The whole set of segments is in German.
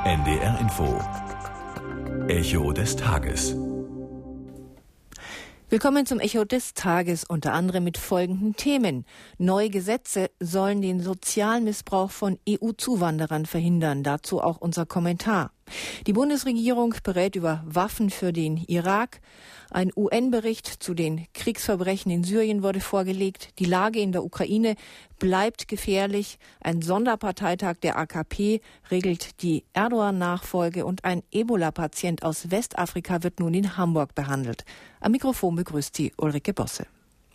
NDR Info. Echo des Tages. Willkommen zum Echo des Tages, unter anderem mit folgenden Themen. Neue Gesetze sollen den Sozialmissbrauch von EU-Zuwanderern verhindern. Dazu auch unser Kommentar. Die Bundesregierung berät über Waffen für den Irak. Ein UN-Bericht zu den Kriegsverbrechen in Syrien wurde vorgelegt. Die Lage in der Ukraine bleibt gefährlich. Ein Sonderparteitag der AKP regelt die Erdogan-Nachfolge und ein Ebola-Patient aus Westafrika wird nun in Hamburg behandelt. Am Mikrofon begrüßt sie Ulrike Bosse.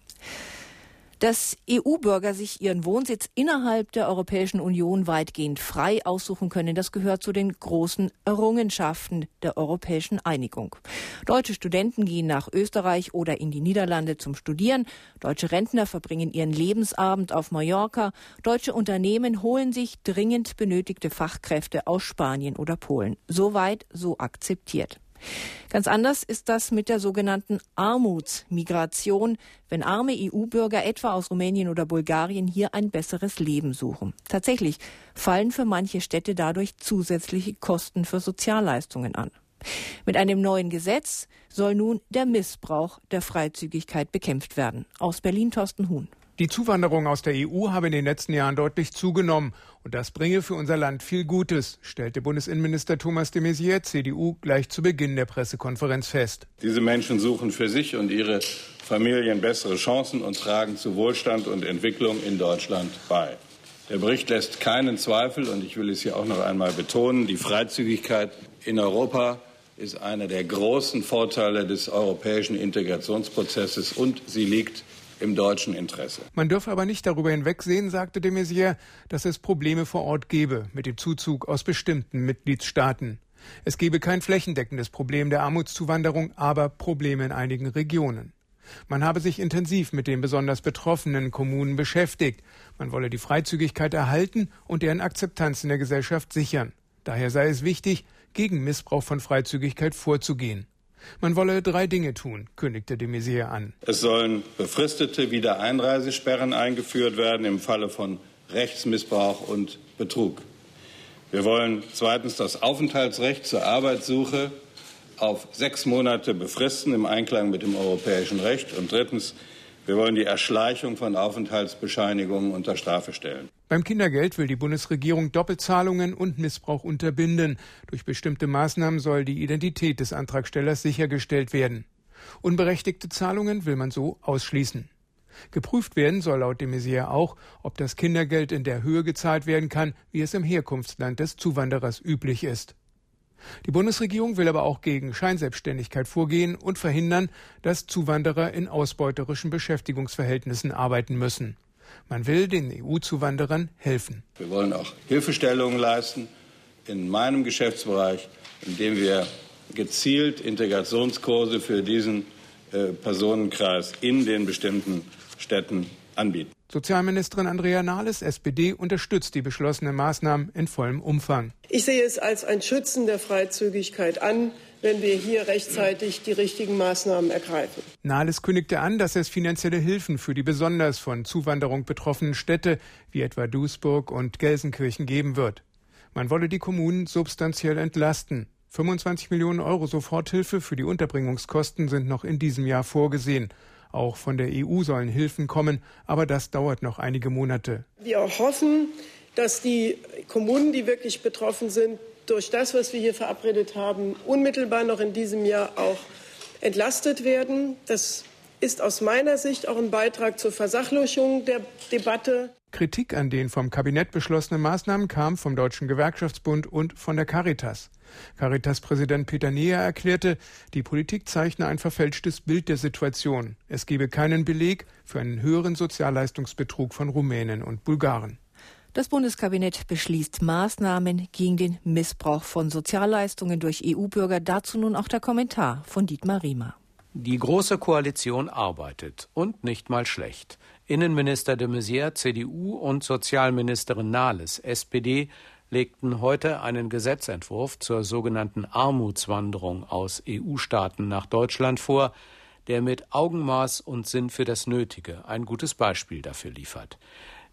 Dass EU-Bürger sich ihren Wohnsitz innerhalb der Europäischen Union weitgehend frei aussuchen können, das gehört zu den großen Errungenschaften der europäischen Einigung. Deutsche Studenten gehen nach Österreich oder in die Niederlande zum Studieren. Deutsche Rentner verbringen ihren Lebensabend auf Mallorca. Deutsche Unternehmen holen sich dringend benötigte Fachkräfte aus Spanien oder Polen. Soweit, so akzeptiert. Ganz anders ist das mit der sogenannten Armutsmigration, wenn arme EU-Bürger etwa aus Rumänien oder Bulgarien hier ein besseres Leben suchen. Tatsächlich fallen für manche Städte dadurch zusätzliche Kosten für Sozialleistungen an. Mit einem neuen Gesetz soll nun der Missbrauch der Freizügigkeit bekämpft werden. Aus Berlin Thorsten Huhn. Die Zuwanderung aus der EU habe in den letzten Jahren deutlich zugenommen und das bringe für unser Land viel Gutes, stellte Bundesinnenminister Thomas de Maizière, CDU, gleich zu Beginn der Pressekonferenz fest. Diese Menschen suchen für sich und ihre Familien bessere Chancen und tragen zu Wohlstand und Entwicklung in Deutschland bei. Der Bericht lässt keinen Zweifel, und ich will es hier auch noch einmal betonen, die Freizügigkeit in Europa ist einer der großen Vorteile des europäischen Integrationsprozesses und sie liegt im deutschen Interesse. Man dürfe aber nicht darüber hinwegsehen, sagte de Maizière, dass es Probleme vor Ort gebe mit dem Zuzug aus bestimmten Mitgliedstaaten. Es gebe kein flächendeckendes Problem der Armutszuwanderung, aber Probleme in einigen Regionen. Man habe sich intensiv mit den besonders betroffenen Kommunen beschäftigt. Man wolle die Freizügigkeit erhalten und deren Akzeptanz in der Gesellschaft sichern. Daher sei es wichtig, gegen Missbrauch von Freizügigkeit vorzugehen. Man wolle 3 Dinge tun, kündigte de Maizière an. Es sollen befristete Wiedereinreisesperren eingeführt werden im Falle von Rechtsmissbrauch und Betrug. Wir wollen zweitens das Aufenthaltsrecht zur Arbeitssuche auf 6 Monate befristen im Einklang mit dem europäischen Recht. Und drittens, wir wollen die Erschleichung von Aufenthaltsbescheinigungen unter Strafe stellen. Beim Kindergeld will die Bundesregierung Doppelzahlungen und Missbrauch unterbinden. Durch bestimmte Maßnahmen soll die Identität des Antragstellers sichergestellt werden. Unberechtigte Zahlungen will man so ausschließen. Geprüft werden soll laut de Maizière auch, ob das Kindergeld in der Höhe gezahlt werden kann, wie es im Herkunftsland des Zuwanderers üblich ist. Die Bundesregierung will aber auch gegen Scheinselbstständigkeit vorgehen und verhindern, dass Zuwanderer in ausbeuterischen Beschäftigungsverhältnissen arbeiten müssen. Man will den EU-Zuwanderern helfen. Wir wollen auch Hilfestellungen leisten in meinem Geschäftsbereich, indem wir gezielt Integrationskurse für diesen Personenkreis in den bestimmten Städten anbieten. Sozialministerin Andrea Nahles, SPD, unterstützt die beschlossenen Maßnahmen in vollem Umfang. Ich sehe es als ein Schützen der Freizügigkeit an, wenn wir hier rechtzeitig die richtigen Maßnahmen ergreifen. Nahles kündigte an, dass es finanzielle Hilfen für die besonders von Zuwanderung betroffenen Städte wie etwa Duisburg und Gelsenkirchen geben wird. Man wolle die Kommunen substanziell entlasten. 25 Millionen Euro Soforthilfe für die Unterbringungskosten sind noch in diesem Jahr vorgesehen. Auch von der EU sollen Hilfen kommen, aber das dauert noch einige Monate. Wir hoffen, dass die Kommunen, die wirklich betroffen sind, durch das, was wir hier verabredet haben, unmittelbar noch in diesem Jahr auch entlastet werden. Das ist aus meiner Sicht auch ein Beitrag zur Versachlichung der Debatte. Kritik an den vom Kabinett beschlossenen Maßnahmen kam vom Deutschen Gewerkschaftsbund und von der Caritas. Caritas-Präsident Peter Neher erklärte, die Politik zeichne ein verfälschtes Bild der Situation. Es gebe keinen Beleg für einen höheren Sozialleistungsbetrug von Rumänen und Bulgaren. Das Bundeskabinett beschließt Maßnahmen gegen den Missbrauch von Sozialleistungen durch EU-Bürger. Dazu nun auch der Kommentar von Dietmar Riemer. Die Große Koalition arbeitet und nicht mal schlecht. Innenminister de Maizière, CDU, und Sozialministerin Nahles, SPD, legten heute einen Gesetzentwurf zur sogenannten Armutswanderung aus EU-Staaten nach Deutschland vor, der mit Augenmaß und Sinn für das Nötige ein gutes Beispiel dafür liefert.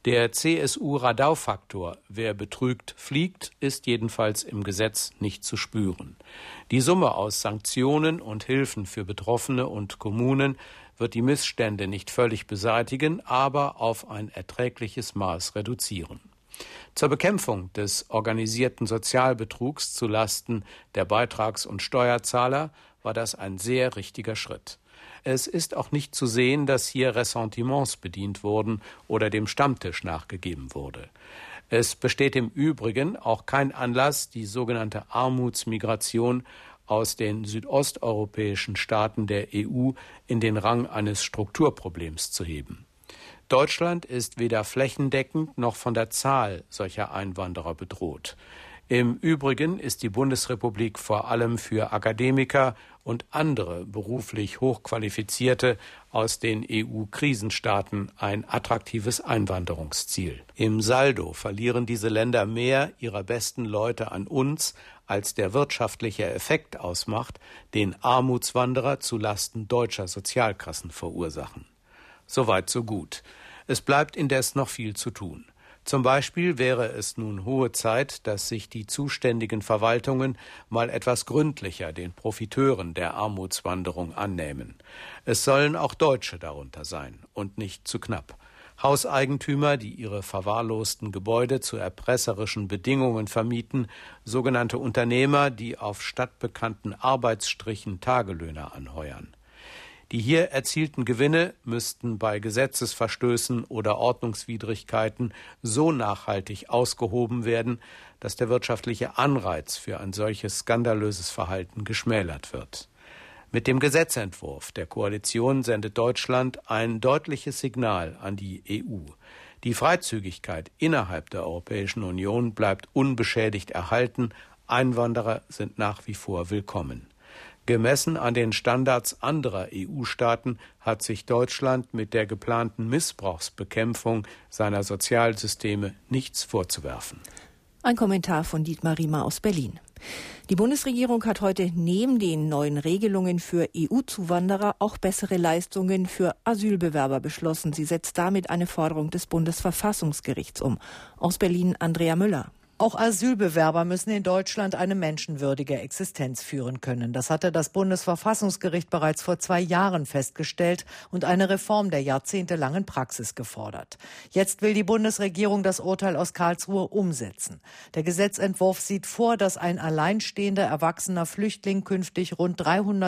Der CSU-Radau-Faktor, wer betrügt, fliegt, ist jedenfalls im Gesetz nicht zu spüren. Die Summe aus Sanktionen und Hilfen für Betroffene und Kommunen wird die Missstände nicht völlig beseitigen, aber auf ein erträgliches Maß reduzieren. Zur Bekämpfung des organisierten Sozialbetrugs zulasten der Beitrags- und Steuerzahler war das ein sehr richtiger Schritt. Es ist auch nicht zu sehen, dass hier Ressentiments bedient wurden oder dem Stammtisch nachgegeben wurde. Es besteht im Übrigen auch kein Anlass, die sogenannte Armutsmigration aus den südosteuropäischen Staaten der EU in den Rang eines Strukturproblems zu heben. Deutschland ist weder flächendeckend noch von der Zahl solcher Einwanderer bedroht. Im Übrigen ist die Bundesrepublik vor allem für Akademiker und andere beruflich Hochqualifizierte aus den EU-Krisenstaaten ein attraktives Einwanderungsziel. Im Saldo verlieren diese Länder mehr ihrer besten Leute an uns, als der wirtschaftliche Effekt ausmacht, den Armutswanderer zu Lasten deutscher Sozialkassen verursachen. Soweit so gut. Es bleibt indes noch viel zu tun. Zum Beispiel wäre es nun hohe Zeit, dass sich die zuständigen Verwaltungen mal etwas gründlicher den Profiteuren der Armutswanderung annähmen. Es sollen auch Deutsche darunter sein und nicht zu knapp. Hauseigentümer, die ihre verwahrlosten Gebäude zu erpresserischen Bedingungen vermieten, sogenannte Unternehmer, die auf stadtbekannten Arbeitsstrichen Tagelöhner anheuern. Die hier erzielten Gewinne müssten bei Gesetzesverstößen oder Ordnungswidrigkeiten so nachhaltig ausgehoben werden, dass der wirtschaftliche Anreiz für ein solches skandalöses Verhalten geschmälert wird. Mit dem Gesetzentwurf der Koalition sendet Deutschland ein deutliches Signal an die EU. Die Freizügigkeit innerhalb der Europäischen Union bleibt unbeschädigt erhalten. Einwanderer sind nach wie vor willkommen. Gemessen an den Standards anderer EU-Staaten hat sich Deutschland mit der geplanten Missbrauchsbekämpfung seiner Sozialsysteme nichts vorzuwerfen. Ein Kommentar von Dietmar Riemer aus Berlin. Die Bundesregierung hat heute neben den neuen Regelungen für EU-Zuwanderer auch bessere Leistungen für Asylbewerber beschlossen. Sie setzt damit eine Forderung des Bundesverfassungsgerichts um. Aus Berlin Andrea Müller. Auch Asylbewerber müssen in Deutschland eine menschenwürdige Existenz führen können. Das hatte das Bundesverfassungsgericht bereits vor 2 Jahren festgestellt und eine Reform der jahrzehntelangen Praxis gefordert. Jetzt will die Bundesregierung das Urteil aus Karlsruhe umsetzen. Der Gesetzentwurf sieht vor, dass ein alleinstehender erwachsener Flüchtling künftig rund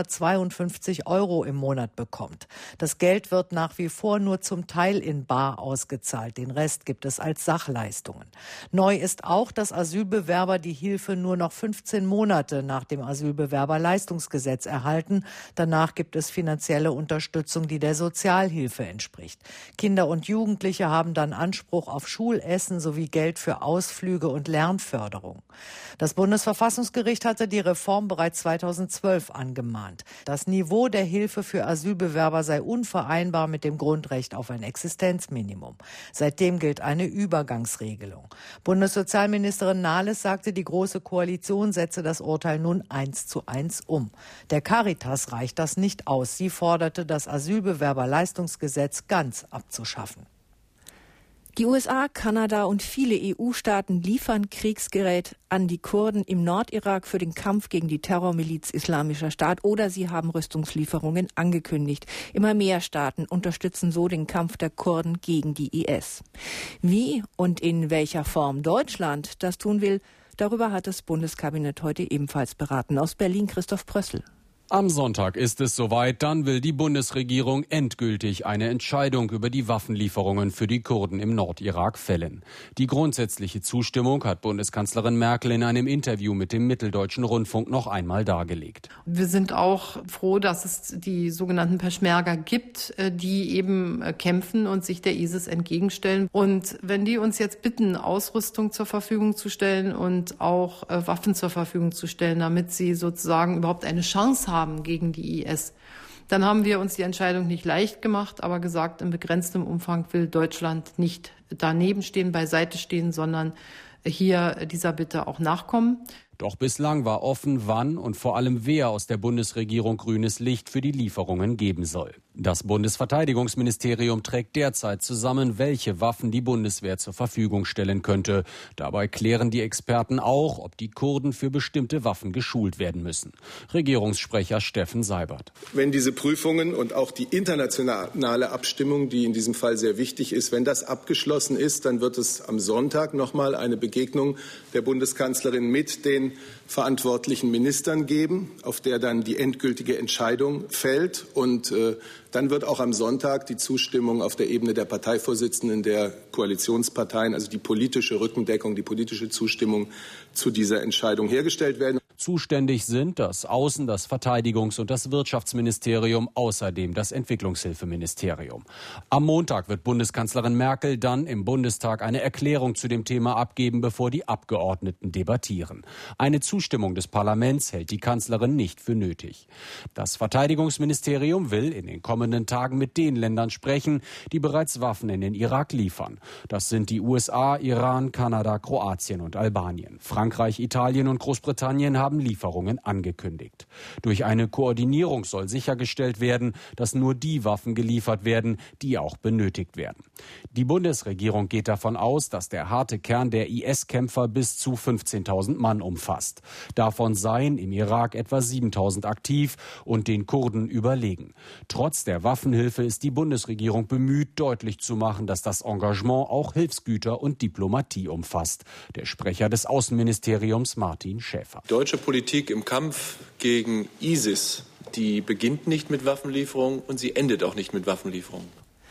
352 € im Monat bekommt. Das Geld wird nach wie vor nur zum Teil in bar ausgezahlt. Den Rest gibt es als Sachleistungen. Neu ist auch, dass Asylbewerber die Hilfe nur noch 15 Monate nach dem Asylbewerberleistungsgesetz erhalten. Danach gibt es finanzielle Unterstützung, die der Sozialhilfe entspricht. Kinder und Jugendliche haben dann Anspruch auf Schulessen sowie Geld für Ausflüge und Lernförderung. Das Bundesverfassungsgericht hatte die Reform bereits 2012 angemahnt. Das Niveau der Hilfe für Asylbewerber sei unvereinbar mit dem Grundrecht auf ein Existenzminimum. Seitdem gilt eine Übergangsregelung. Bundessozialministerin Nahles sagte, die Große Koalition setze das Urteil nun 1:1 um. Der Caritas reicht das nicht aus. Sie forderte, das Asylbewerberleistungsgesetz ganz abzuschaffen. Die USA, Kanada und viele EU-Staaten liefern Kriegsgerät an die Kurden im Nordirak für den Kampf gegen die Terrormiliz Islamischer Staat oder sie haben Rüstungslieferungen angekündigt. Immer mehr Staaten unterstützen so den Kampf der Kurden gegen die IS. Wie und in welcher Form Deutschland das tun will, darüber hat das Bundeskabinett heute ebenfalls beraten. Aus Berlin Christoph Prössl. Am Sonntag ist es soweit, dann will die Bundesregierung endgültig eine Entscheidung über die Waffenlieferungen für die Kurden im Nordirak fällen. Die grundsätzliche Zustimmung hat Bundeskanzlerin Merkel in einem Interview mit dem Mitteldeutschen Rundfunk noch einmal dargelegt. Wir sind auch froh, dass es die sogenannten Peschmerga gibt, die eben kämpfen und sich der ISIS entgegenstellen. Und wenn die uns jetzt bitten, Ausrüstung zur Verfügung zu stellen und auch Waffen zur Verfügung zu stellen, damit sie sozusagen überhaupt eine Chance haben gegen die IS. Dann haben wir uns die Entscheidung nicht leicht gemacht, aber gesagt, in begrenztem Umfang will Deutschland nicht daneben stehen, beiseite stehen, sondern hier dieser Bitte auch nachkommen. Doch bislang war offen, wann und vor allem wer aus der Bundesregierung grünes Licht für die Lieferungen geben soll. Das Bundesverteidigungsministerium trägt derzeit zusammen, welche Waffen die Bundeswehr zur Verfügung stellen könnte. Dabei klären die Experten auch, ob die Kurden für bestimmte Waffen geschult werden müssen. Regierungssprecher Steffen Seibert. Wenn diese Prüfungen und auch die internationale Abstimmung, die in diesem Fall sehr wichtig ist, wenn das abgeschlossen ist, dann wird es am Sonntag nochmal eine Begegnung der Bundeskanzlerin mit den verantwortlichen Ministern geben, auf der dann die endgültige Entscheidung fällt. Und dann wird auch am Sonntag die Zustimmung auf der Ebene der Parteivorsitzenden der Koalitionsparteien, also die politische Rückendeckung, die politische Zustimmung zu dieser Entscheidung hergestellt werden. Zuständig sind das Außen-, das Verteidigungs- und das Wirtschaftsministerium, außerdem das Entwicklungshilfeministerium. Am Montag wird Bundeskanzlerin Merkel dann im Bundestag eine Erklärung zu dem Thema abgeben, bevor die Abgeordneten debattieren. Eine Zustimmung des Parlaments hält die Kanzlerin nicht für nötig. Das Verteidigungsministerium will in den kommenden Tagen mit den Ländern sprechen, die bereits Waffen in den Irak liefern. Das sind die USA, Iran, Kanada, Kroatien und Albanien. Frankreich, Italien und Großbritannien haben Lieferungen angekündigt. Durch eine Koordinierung soll sichergestellt werden, dass nur die Waffen geliefert werden, die auch benötigt werden. Die Bundesregierung geht davon aus, dass der harte Kern der IS-Kämpfer bis zu 15.000 Mann umfasst. Davon seien im Irak etwa 7.000 aktiv und den Kurden überlegen. Trotz der Waffenhilfe ist die Bundesregierung bemüht, deutlich zu machen, dass das Engagement auch Hilfsgüter und Diplomatie umfasst. Der Sprecher des Außenministeriums Martin Schäfer. Deutsche Politik im Kampf gegen ISIS, die beginnt nicht mit Waffenlieferungen und sie endet auch nicht mit Waffenlieferungen.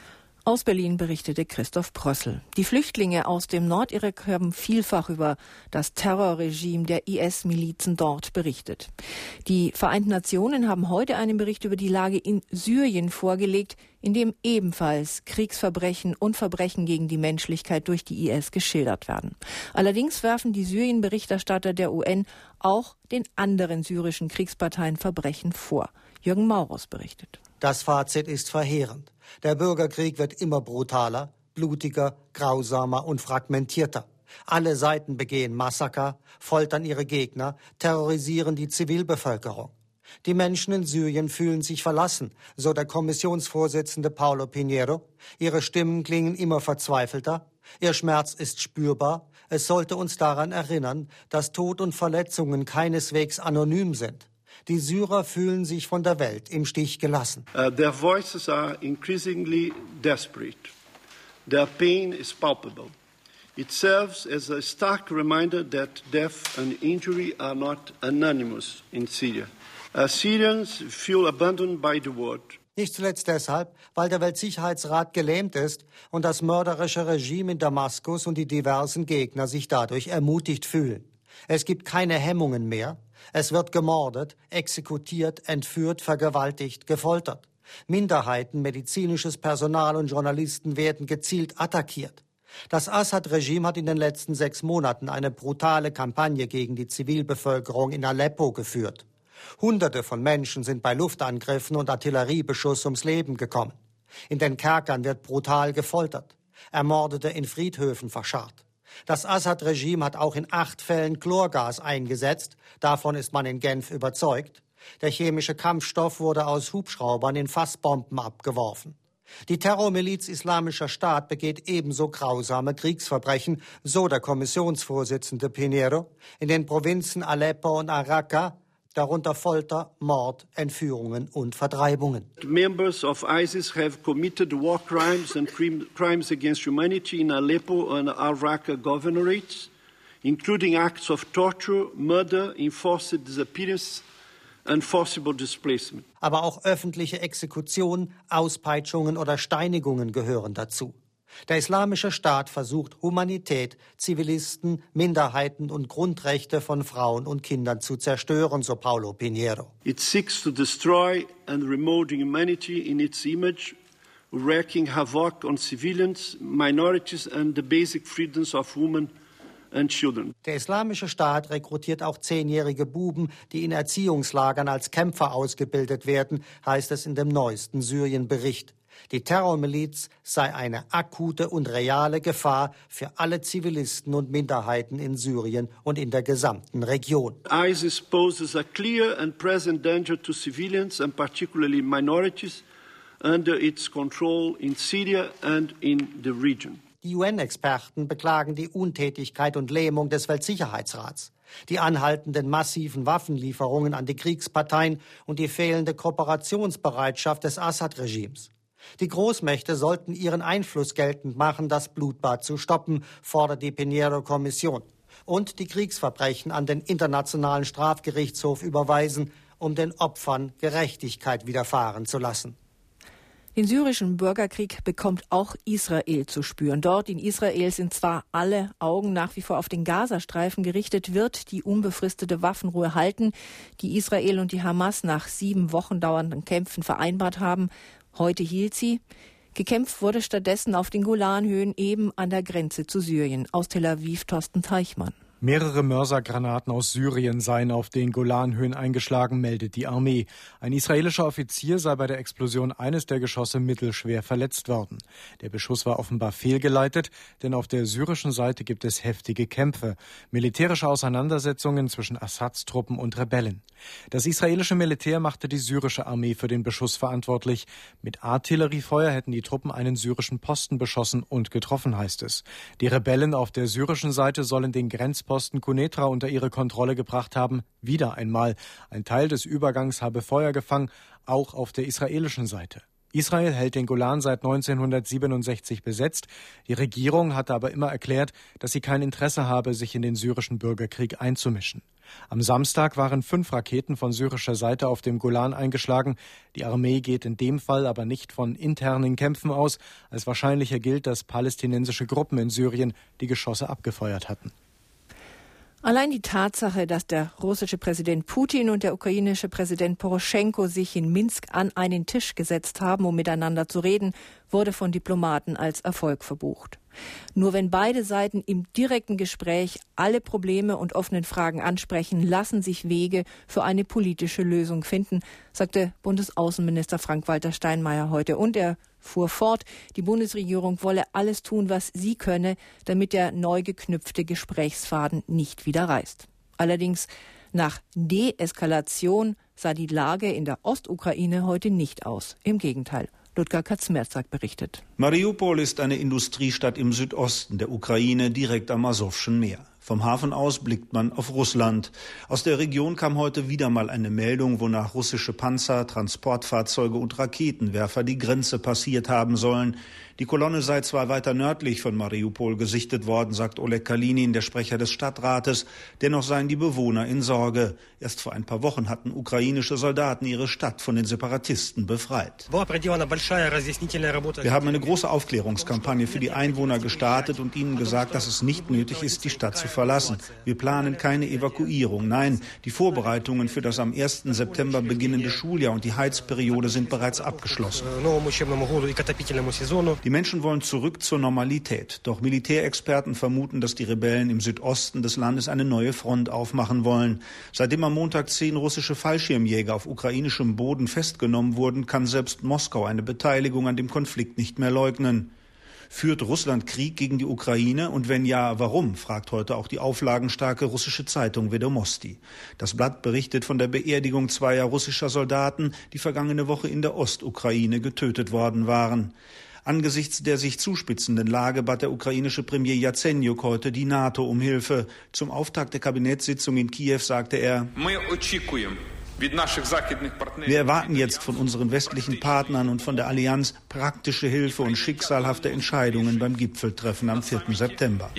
Aus Berlin berichtete Christoph Prössel. Die Flüchtlinge aus dem Nordirak haben vielfach über das Terrorregime der IS-Milizen dort berichtet. Die Vereinten Nationen haben heute einen Bericht über die Lage in Syrien vorgelegt, in dem ebenfalls Kriegsverbrechen und Verbrechen gegen die Menschlichkeit durch die IS geschildert werden. Allerdings werfen die Syrien-Berichterstatter der UN auch den anderen syrischen Kriegsparteien Verbrechen vor. Jürgen Maurus berichtet. Das Fazit ist verheerend. Der Bürgerkrieg wird immer brutaler, blutiger, grausamer und fragmentierter. Alle Seiten begehen Massaker, foltern ihre Gegner, terrorisieren die Zivilbevölkerung. Die Menschen in Syrien fühlen sich verlassen, so der Kommissionsvorsitzende Paulo Pinheiro. Ihre Stimmen klingen immer verzweifelter. Ihr Schmerz ist spürbar. Es sollte uns daran erinnern, dass Tod und Verletzungen keineswegs anonym sind. Die Syrer fühlen sich von der Welt im Stich gelassen. Their voices are increasingly desperate. Their pain is palpable. It serves as a stark reminder that death and injury are not anonymous in Syria. Syrians feel abandoned by the world. Nicht zuletzt deshalb, weil der Weltsicherheitsrat gelähmt ist und das mörderische Regime in Damaskus und die diversen Gegner sich dadurch ermutigt fühlen. Es gibt keine Hemmungen mehr. Es wird gemordet, exekutiert, entführt, vergewaltigt, gefoltert. Minderheiten, medizinisches Personal und Journalisten werden gezielt attackiert. Das Assad-Regime hat in den letzten 6 Monaten eine brutale Kampagne gegen die Zivilbevölkerung in Aleppo geführt. Hunderte von Menschen sind bei Luftangriffen und Artilleriebeschuss ums Leben gekommen. In den Kerkern wird brutal gefoltert. Ermordete in Friedhöfen verscharrt. Das Assad-Regime hat auch in 8 Fällen Chlorgas eingesetzt. Davon ist man in Genf überzeugt. Der chemische Kampfstoff wurde aus Hubschraubern in Fassbomben abgeworfen. Die Terrormiliz Islamischer Staat begeht ebenso grausame Kriegsverbrechen, so der Kommissionsvorsitzende Pinheiro, in den Provinzen Aleppo und Raqqa, darunter Folter, Mord, Entführungen und Vertreibungen. Members of ISIS have committed war crimes and crimes against humanity in Aleppo and Raqqa governorates, including acts of torture, murder, enforced disappearance and forcible displacement. Aber auch öffentliche Exekutionen, Auspeitschungen oder Steinigungen gehören dazu. Der Islamische Staat versucht, Humanität, Zivilisten, Minderheiten und Grundrechte von Frauen und Kindern zu zerstören, so Paulo Pinheiro. It seeks to destroy and remove humanity in its image, wreaking havoc on civilians, minorities and the basic freedoms of women and children. Der Islamische Staat rekrutiert auch 10-jährige Buben, die in Erziehungslagern als Kämpfer ausgebildet werden, heißt es in dem neuesten Syrien-Bericht. Die Terrormiliz sei eine akute und reale Gefahr für alle Zivilisten und Minderheiten in Syrien und in der gesamten Region. ISIS poses a clear and present danger to civilians and particularly minorities under its control in Syria and in the region. Die UN-Experten beklagen die Untätigkeit und Lähmung des Weltsicherheitsrats, die anhaltenden massiven Waffenlieferungen an die Kriegsparteien und die fehlende Kooperationsbereitschaft des Assad-Regimes. Die Großmächte sollten ihren Einfluss geltend machen, das Blutbad zu stoppen, fordert die Pinheiro-Kommission. Und die Kriegsverbrechen an den Internationalen Strafgerichtshof überweisen, um den Opfern Gerechtigkeit widerfahren zu lassen. Den syrischen Bürgerkrieg bekommt auch Israel zu spüren. Dort in Israel sind zwar alle Augen nach wie vor auf den Gazastreifen gerichtet, wird die unbefristete Waffenruhe halten, die Israel und die Hamas nach 7 Wochen dauernden Kämpfen vereinbart haben. Heute hielt sie. Gekämpft wurde stattdessen auf den Golanhöhen, eben an der Grenze zu Syrien. Aus Tel Aviv, Thorsten Teichmann. Mehrere Mörsergranaten aus Syrien seien auf den Golanhöhen eingeschlagen, meldet die Armee. Ein israelischer Offizier sei bei der Explosion eines der Geschosse mittelschwer verletzt worden. Der Beschuss war offenbar fehlgeleitet, denn auf der syrischen Seite gibt es heftige Kämpfe, militärische Auseinandersetzungen zwischen Assads Truppen und Rebellen. Das israelische Militär machte die syrische Armee für den Beschuss verantwortlich. Mit Artilleriefeuer hätten die Truppen einen syrischen Posten beschossen und getroffen, heißt es. Die Rebellen auf der syrischen Seite sollen den Grenzposten Quneitra unter ihre Kontrolle gebracht haben. Wieder einmal. Ein Teil des Übergangs habe Feuer gefangen, auch auf der israelischen Seite. Israel hält den Golan seit 1967 besetzt. Die Regierung hatte aber immer erklärt, dass sie kein Interesse habe, sich in den syrischen Bürgerkrieg einzumischen. Am Samstag waren 5 Raketen von syrischer Seite auf dem Golan eingeschlagen. Die Armee geht in dem Fall aber nicht von internen Kämpfen aus. Als wahrscheinlicher gilt, dass palästinensische Gruppen in Syrien die Geschosse abgefeuert hatten. Allein die Tatsache, dass der russische Präsident Putin und der ukrainische Präsident Poroschenko sich in Minsk an einen Tisch gesetzt haben, um miteinander zu reden, wurde von Diplomaten als Erfolg verbucht. Nur wenn beide Seiten im direkten Gespräch alle Probleme und offenen Fragen ansprechen, lassen sich Wege für eine politische Lösung finden, sagte Bundesaußenminister Frank-Walter Steinmeier heute. Und er fuhr fort, die Bundesregierung wolle alles tun, was sie könne, damit der neu geknüpfte Gesprächsfaden nicht wieder reißt. Allerdings nach Deeskalation sah die Lage in der Ostukraine heute nicht aus. Im Gegenteil. Ludger Kaczmarczyk berichtet. Mariupol ist eine Industriestadt im Südosten der Ukraine, direkt am Asowschen Meer. Vom Hafen aus blickt man auf Russland. Aus der Region kam heute wieder mal eine Meldung, wonach russische Panzer, Transportfahrzeuge und Raketenwerfer die Grenze passiert haben sollen. Die Kolonne sei zwar weiter nördlich von Mariupol gesichtet worden, sagt Oleg Kalinin, der Sprecher des Stadtrates. Dennoch seien die Bewohner in Sorge. Erst vor ein paar Wochen hatten ukrainische Soldaten ihre Stadt von den Separatisten befreit. Wir haben eine große Aufklärungskampagne für die Einwohner gestartet und ihnen gesagt, dass es nicht nötig ist, die Stadt zu verlassen. Wir planen keine Evakuierung. Nein, die Vorbereitungen für das am 1. September beginnende Schuljahr und die Heizperiode sind bereits abgeschlossen. Die Menschen wollen zurück zur Normalität. Doch Militärexperten vermuten, dass die Rebellen im Südosten des Landes eine neue Front aufmachen wollen. Seitdem am Montag 10 russische Fallschirmjäger auf ukrainischem Boden festgenommen wurden, kann selbst Moskau eine Beteiligung an dem Konflikt nicht mehr leugnen. Führt Russland Krieg gegen die Ukraine? Und wenn ja, warum? Fragt heute auch die auflagenstarke russische Zeitung Vedomosti. Das Blatt berichtet von der Beerdigung 2 russischer Soldaten, die vergangene Woche in der Ostukraine getötet worden waren. Angesichts der sich zuspitzenden Lage bat der ukrainische Premier Jazenjuk heute die NATO um Hilfe. Zum Auftakt der Kabinettssitzung in Kiew sagte er: Wir erwarten jetzt von unseren westlichen Partnern und von der Allianz praktische Hilfe und schicksalhafte Entscheidungen beim Gipfeltreffen am 4. September.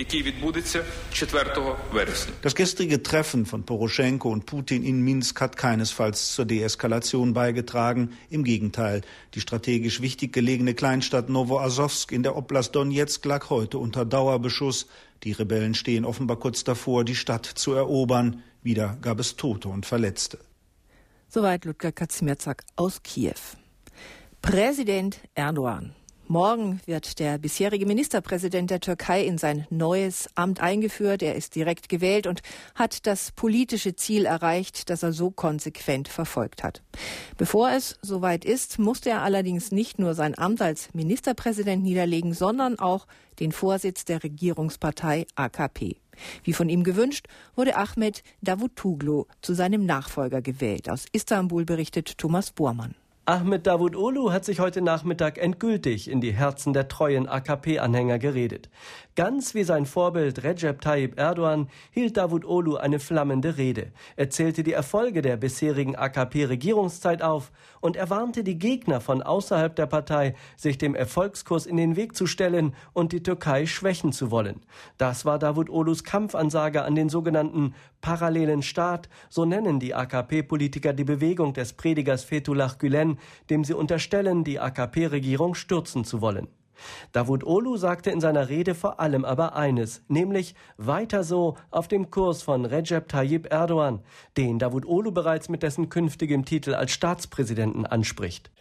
Das gestrige Treffen von Poroschenko und Putin in Minsk hat keinesfalls zur Deeskalation beigetragen. Im Gegenteil, die strategisch wichtig gelegene Kleinstadt Novoazowsk in der Oblast Donezk lag heute unter Dauerbeschuss. Die Rebellen stehen offenbar kurz davor, die Stadt zu erobern. Wieder gab es Tote und Verletzte. Soweit Ludger Kaczmarczyk aus Kiew. Präsident Erdogan Morgen wird der bisherige Ministerpräsident der Türkei in sein neues Amt eingeführt. Er ist direkt gewählt und hat das politische Ziel erreicht, das er so konsequent verfolgt hat. Bevor es soweit ist, musste er allerdings nicht nur sein Amt als Ministerpräsident niederlegen, sondern auch den Vorsitz der Regierungspartei AKP. Wie von ihm gewünscht, wurde Ahmet Davutoglu zu seinem Nachfolger gewählt. Aus Istanbul berichtet Thomas Bormann. Ahmet Davutoglu hat sich heute Nachmittag endgültig in die Herzen der treuen AKP-Anhänger geredet. Ganz wie sein Vorbild Recep Tayyip Erdogan hielt Davutoglu eine flammende Rede. Er zählte die Erfolge der bisherigen AKP-Regierungszeit auf und er warnte die Gegner von außerhalb der Partei, sich dem Erfolgskurs in den Weg zu stellen und die Türkei schwächen zu wollen. Das war Davutoglus Kampfansage an den sogenannten parallelen Staat, so nennen die AKP-Politiker die Bewegung des Predigers Fethullah Gülen, dem sie unterstellen, die AKP-Regierung stürzen zu wollen. Davutoglu sagte in seiner Rede vor allem aber eines, nämlich weiter so auf dem Kurs von Recep Tayyip Erdogan, den Davutoglu bereits mit dessen künftigem Titel als Staatspräsidenten anspricht.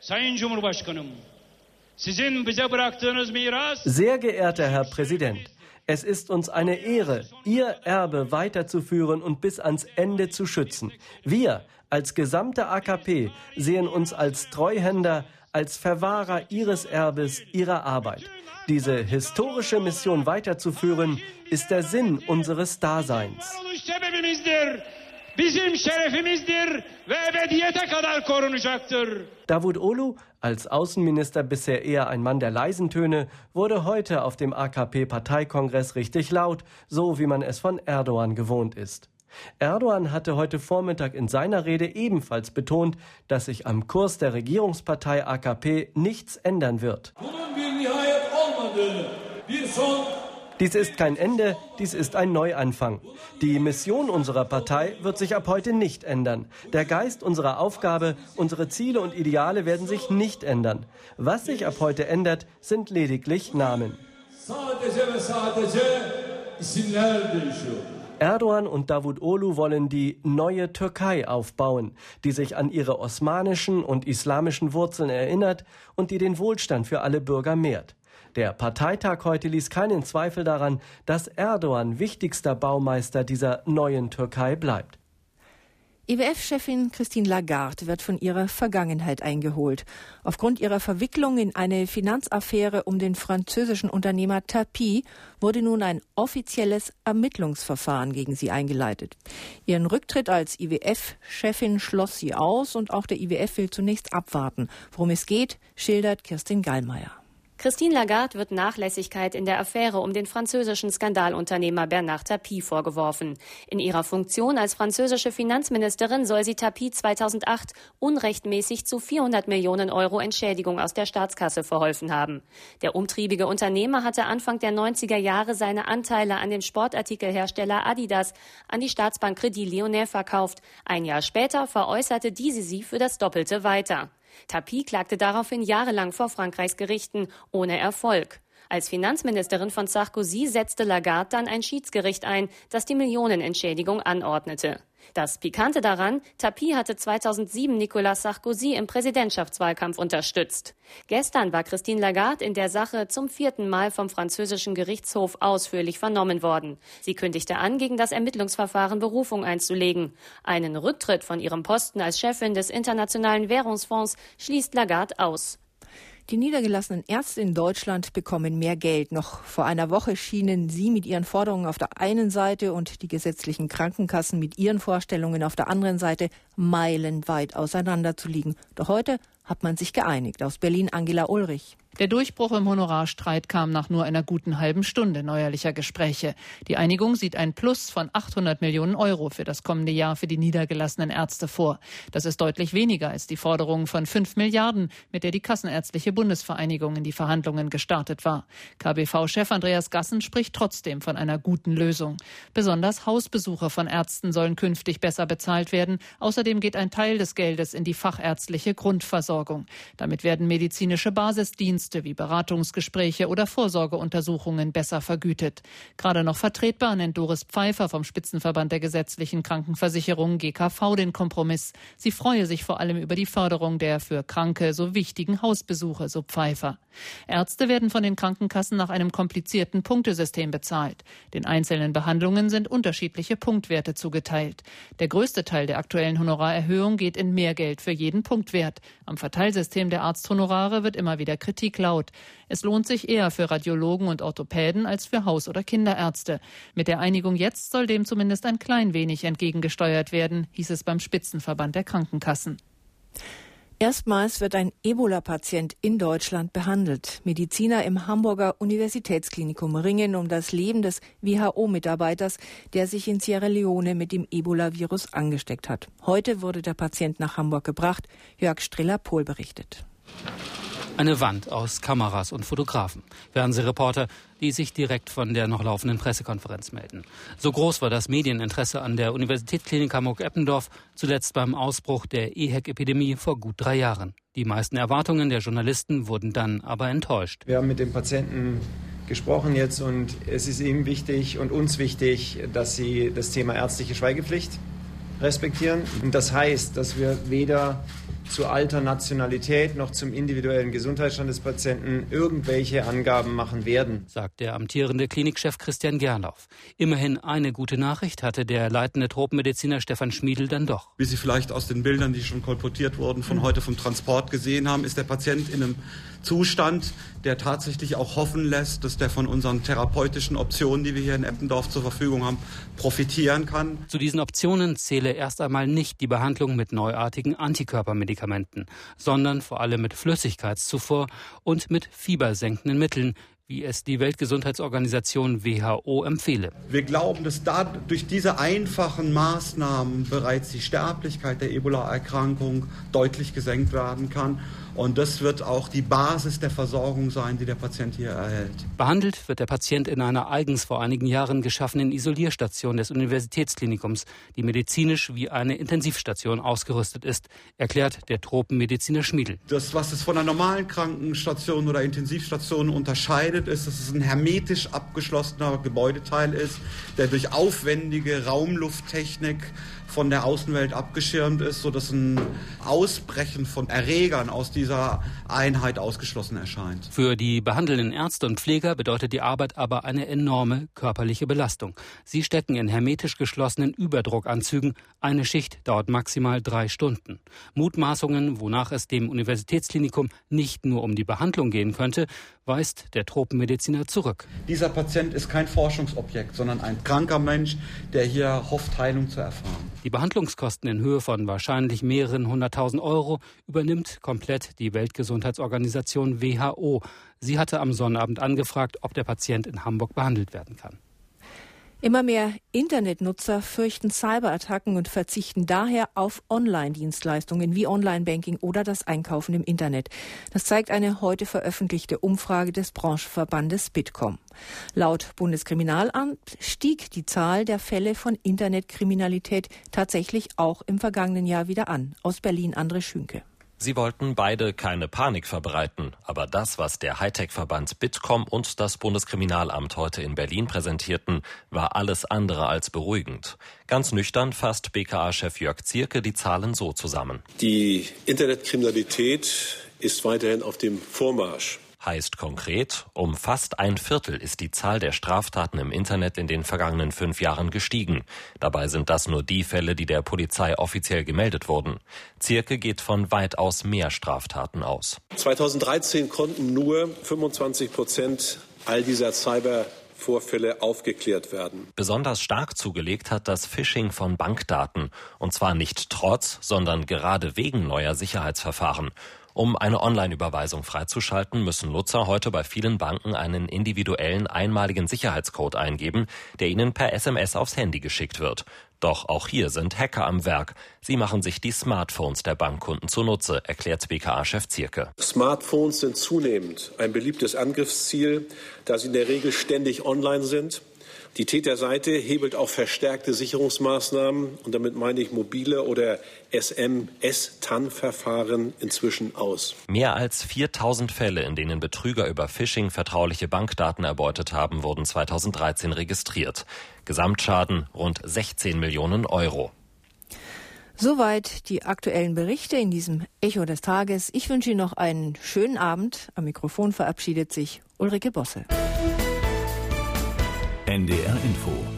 Sehr geehrter Herr Präsident, es ist uns eine Ehre, Ihr Erbe weiterzuführen und bis ans Ende zu schützen. Wir als gesamte AKP sehen uns als Treuhänder, als Verwahrer Ihres Erbes, Ihrer Arbeit. Diese historische Mission weiterzuführen, ist der Sinn unseres Daseins. Davutoglu, als Außenminister bisher eher ein Mann der leisen Töne, wurde heute auf dem AKP-Parteikongress richtig laut, so wie man es von Erdogan gewohnt ist. Erdogan hatte heute Vormittag in seiner Rede ebenfalls betont, dass sich am Kurs der Regierungspartei AKP nichts ändern wird. Dies ist kein Ende, dies ist ein Neuanfang. Die Mission unserer Partei wird sich ab heute nicht ändern. Der Geist unserer Aufgabe, unsere Ziele und Ideale werden sich nicht ändern. Was sich ab heute ändert, sind lediglich Namen. Erdogan und Davutoglu wollen die neue Türkei aufbauen, die sich an ihre osmanischen und islamischen Wurzeln erinnert und die den Wohlstand für alle Bürger mehrt. Der Parteitag heute ließ keinen Zweifel daran, dass Erdogan wichtigster Baumeister dieser neuen Türkei bleibt. IWF-Chefin Christine Lagarde wird von ihrer Vergangenheit eingeholt. Aufgrund ihrer Verwicklung in eine Finanzaffäre um den französischen Unternehmer Tapie wurde nun ein offizielles Ermittlungsverfahren gegen sie eingeleitet. Ihren Rücktritt als IWF-Chefin schloss sie aus und auch der IWF will zunächst abwarten. Worum es geht, schildert Kirstin Gallmeier. Christine Lagarde wird Nachlässigkeit in der Affäre um den französischen Skandalunternehmer Bernard Tapie vorgeworfen. In ihrer Funktion als französische Finanzministerin soll sie Tapie 2008 unrechtmäßig zu 400 Millionen Euro Entschädigung aus der Staatskasse verholfen haben. Der umtriebige Unternehmer hatte Anfang der 90er Jahre seine Anteile an dem Sportartikelhersteller Adidas an die Staatsbank Crédit Lyonnais verkauft. Ein Jahr später veräußerte diese sie für das Doppelte weiter. Tapie klagte daraufhin jahrelang vor Frankreichs Gerichten, ohne Erfolg. Als Finanzministerin von Sarkozy setzte Lagarde dann ein Schiedsgericht ein, das die Millionenentschädigung anordnete. Das Pikante daran, Tapie hatte 2007 Nicolas Sarkozy im Präsidentschaftswahlkampf unterstützt. Gestern war Christine Lagarde in der Sache zum 4. Mal vom französischen Gerichtshof ausführlich vernommen worden. Sie kündigte an, gegen das Ermittlungsverfahren Berufung einzulegen. Einen Rücktritt von ihrem Posten als Chefin des Internationalen Währungsfonds schließt Lagarde aus. Die niedergelassenen Ärzte in Deutschland bekommen mehr Geld. Noch vor einer Woche schienen sie mit ihren Forderungen auf der einen Seite und die gesetzlichen Krankenkassen mit ihren Vorstellungen auf der anderen Seite meilenweit auseinander zu liegen. Doch heute hat man sich geeinigt. Aus Berlin Angela Ulrich. Der Durchbruch im Honorarstreit kam nach nur einer guten halben Stunde neuerlicher Gespräche. Die Einigung sieht ein Plus von 800 Millionen Euro für das kommende Jahr für die niedergelassenen Ärzte vor. Das ist deutlich weniger als die Forderung von 5 Milliarden, mit der die Kassenärztliche Bundesvereinigung in die Verhandlungen gestartet war. KBV-Chef Andreas Gassen spricht trotzdem von einer guten Lösung. Besonders Hausbesuche von Ärzten sollen künftig besser bezahlt werden. Außerdem geht ein Teil des Geldes in die fachärztliche Grundversorgung. Krankenversorgung. Damit werden medizinische Basisdienste wie Beratungsgespräche oder Vorsorgeuntersuchungen besser vergütet. Gerade noch vertretbar nennt Doris Pfeiffer vom Spitzenverband der gesetzlichen Krankenversicherung GKV den Kompromiss. Sie freue sich vor allem über die Förderung der für Kranke so wichtigen Hausbesuche, so Pfeiffer. Ärzte werden von den Krankenkassen nach einem komplizierten Punktesystem bezahlt. Den einzelnen Behandlungen sind unterschiedliche Punktwerte zugeteilt. Der größte Teil der aktuellen Honorarerhöhung geht in mehr Geld für jeden Punktwert. Am Verteilsystem der Arzthonorare wird immer wieder Kritik laut. Es lohnt sich eher für Radiologen und Orthopäden als für Haus- oder Kinderärzte. Mit der Einigung jetzt soll dem zumindest ein klein wenig entgegengesteuert werden, hieß es beim Spitzenverband der Krankenkassen. Erstmals wird ein Ebola-Patient in Deutschland behandelt. Mediziner im Hamburger Universitätsklinikum ringen um das Leben des WHO-Mitarbeiters, der sich in Sierra Leone mit dem Ebola-Virus angesteckt hat. Heute wurde der Patient nach Hamburg gebracht. Jörg Striller-Pohl berichtet. Eine Wand aus Kameras und Fotografen, Fernsehreporter, die sich direkt von der noch laufenden Pressekonferenz melden. So groß war das Medieninteresse an der Universitätsklinik Hamburg-Eppendorf, zuletzt beim Ausbruch der EHEC-Epidemie vor gut 3 Jahren. Die meisten Erwartungen der Journalisten wurden dann aber enttäuscht. Wir haben mit dem Patienten gesprochen jetzt und es ist ihm wichtig und uns wichtig, dass sie das Thema ärztliche Schweigepflicht respektieren. Und das heißt, dass wir weder zu Alter, Nationalität noch zum individuellen Gesundheitsstand des Patienten irgendwelche Angaben machen werden, sagt der amtierende Klinikchef Christian Gerlauf. Immerhin eine gute Nachricht hatte der leitende Tropenmediziner Stefan Schmiedl dann doch. Wie Sie vielleicht aus den Bildern, die schon kolportiert wurden, von heute vom Transport gesehen haben, ist der Patient in einem Zustand, der tatsächlich auch hoffen lässt, dass der von unseren therapeutischen Optionen, die wir hier in Eppendorf zur Verfügung haben, profitieren kann. Zu diesen Optionen zähle erst einmal nicht die Behandlung mit neuartigen Antikörpermedikamenten, sondern vor allem mit Flüssigkeitszufuhr und mit fiebersenkenden Mitteln, wie es die Weltgesundheitsorganisation WHO empfehle. Wir glauben, dass durch diese einfachen Maßnahmen bereits die Sterblichkeit der Ebola-Erkrankung deutlich gesenkt werden kann. Und das wird auch die Basis der Versorgung sein, die der Patient hier erhält. Behandelt wird der Patient in einer eigens vor einigen Jahren geschaffenen Isolierstation des Universitätsklinikums, die medizinisch wie eine Intensivstation ausgerüstet ist, erklärt der Tropenmediziner Schmiedl. Das, was es von einer normalen Krankenstation oder Intensivstation unterscheidet, ist, dass es ein hermetisch abgeschlossener Gebäudeteil ist, der durch aufwendige Raumlufttechnik von der Außenwelt abgeschirmt ist, sodass ein Ausbrechen von Erregern aus dieser Einheit ausgeschlossen erscheint. Für die behandelnden Ärzte und Pfleger bedeutet die Arbeit aber eine enorme körperliche Belastung. Sie stecken in hermetisch geschlossenen Überdruckanzügen. Eine Schicht dauert maximal 3 Stunden. Mutmaßungen, wonach es dem Universitätsklinikum nicht nur um die Behandlung gehen könnte, weist der Tropenmediziner zurück. Dieser Patient ist kein Forschungsobjekt, sondern ein kranker Mensch, der hier hofft, Heilung zu erfahren. Die Behandlungskosten in Höhe von wahrscheinlich mehreren 100.000 € übernimmt komplett die Weltgesundheitsorganisation WHO. Sie hatte am Sonnabend angefragt, ob der Patient in Hamburg behandelt werden kann. Immer mehr Internetnutzer fürchten Cyberattacken und verzichten daher auf Online-Dienstleistungen wie Online-Banking oder das Einkaufen im Internet. Das zeigt eine heute veröffentlichte Umfrage des Branchenverbandes Bitkom. Laut Bundeskriminalamt stieg die Zahl der Fälle von Internetkriminalität tatsächlich auch im vergangenen Jahr wieder an. Aus Berlin André Schünke. Sie wollten beide keine Panik verbreiten, aber das, was der Hightech-Verband Bitkom und das Bundeskriminalamt heute in Berlin präsentierten, war alles andere als beruhigend. Ganz nüchtern fasst BKA-Chef Jörg Zierke die Zahlen so zusammen. Die Internetkriminalität ist weiterhin auf dem Vormarsch. Heißt konkret, um fast 1/4 ist die Zahl der Straftaten im Internet in den vergangenen 5 Jahren gestiegen. Dabei sind das nur die Fälle, die der Polizei offiziell gemeldet wurden. Zierke geht von weitaus mehr Straftaten aus. 2013 konnten nur 25% all dieser Cybervorfälle aufgeklärt werden. Besonders stark zugelegt hat das Phishing von Bankdaten. Und zwar nicht trotz, sondern gerade wegen neuer Sicherheitsverfahren. Um eine Online-Überweisung freizuschalten, müssen Nutzer heute bei vielen Banken einen individuellen einmaligen Sicherheitscode eingeben, der ihnen per SMS aufs Handy geschickt wird. Doch auch hier sind Hacker am Werk. Sie machen sich die Smartphones der Bankkunden zunutze, erklärt BKA-Chef Zierke. Smartphones sind zunehmend ein beliebtes Angriffsziel, da sie in der Regel ständig online sind. Die Täterseite hebelt auch verstärkte Sicherungsmaßnahmen, und damit meine ich mobile oder SMS-TAN-Verfahren inzwischen aus. Mehr als 4.000 Fälle, in denen Betrüger über Phishing vertrauliche Bankdaten erbeutet haben, wurden 2013 registriert. Gesamtschaden rund 16 Millionen Euro. Soweit die aktuellen Berichte in diesem Echo des Tages. Ich wünsche Ihnen noch einen schönen Abend. Am Mikrofon verabschiedet sich Ulrike Bosse. NDR Info